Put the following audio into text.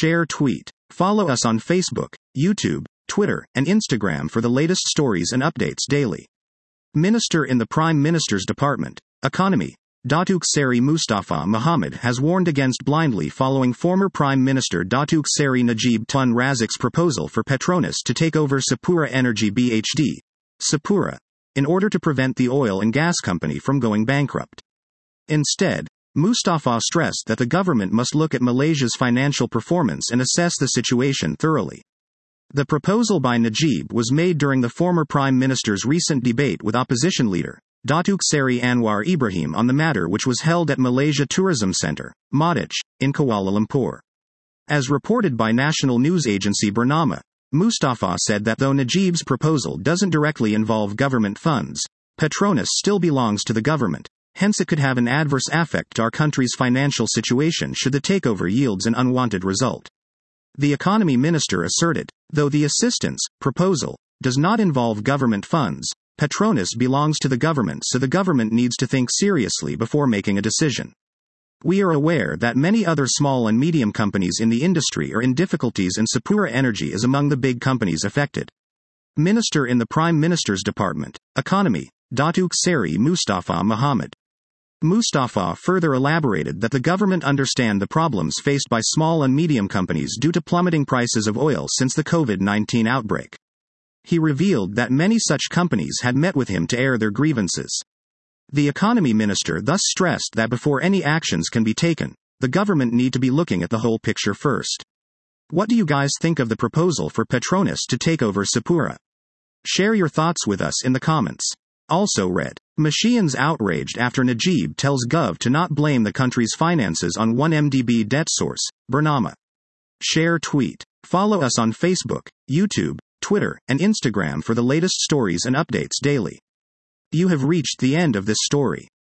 Share tweet. Follow us on Facebook, YouTube, Twitter, and Instagram for the latest stories and updates daily. Minister in the Prime Minister's Department, Economy, Datuk Seri Mustafa Mohamad has warned against blindly following former Prime Minister Datuk Seri Najib Tun Razak's proposal for Petronas to take over Sapura Energy Bhd, Sapura, in order to prevent the oil and gas company from going bankrupt. Instead, Mustafa stressed that the government must look at Malaysia's financial performance and assess the situation thoroughly. The proposal by Najib was made during the former Prime Minister's recent debate with opposition leader, Datuk Seri Anwar Ibrahim on the matter, which was held at Malaysia Tourism Centre, Madach, in Kuala Lumpur. As reported by national news agency Bernama, Mustafa said that though Najib's proposal doesn't directly involve government funds, Petronas still belongs to the government, hence it could have an adverse effect to our country's financial situation should the takeover yields an unwanted result. The economy minister asserted, though the assistance proposal does not involve government funds, Petronas belongs to the government, so the government needs to think seriously before making a decision. We are aware that many other small and medium companies in the industry are in difficulties and Sapura Energy is among the big companies affected. Minister in the Prime Minister's Department, Economy, Datuk Seri Mustafa Mohamad. Mustafa further elaborated that the government understand the problems faced by small and medium companies due to plummeting prices of oil since the COVID-19 outbreak. He revealed that many such companies had met with him to air their grievances. The economy minister thus stressed that before any actions can be taken, the government need to be looking at the whole picture first. What do you guys think of the proposal for Petronas to take over Sapura? Share your thoughts with us in the comments. Also read, Malaysians outraged after Najib tells Gov to not blame the country's finances on 1MDB debt source, Bernama. Share tweet. Follow us on Facebook, YouTube, Twitter, and Instagram for the latest stories and updates daily. You have reached the end of this story.